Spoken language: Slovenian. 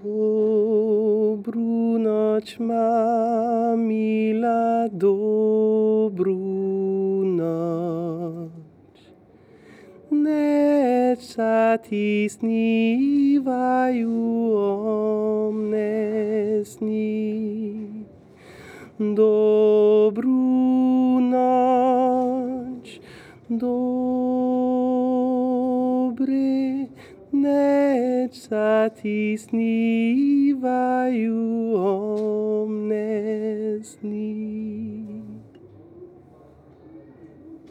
Dobru noč, mamila, dobru noč. Nech sa ti snívajú omne sny. Dobrú noč, dobre, nech sa ti snívajú omne sny.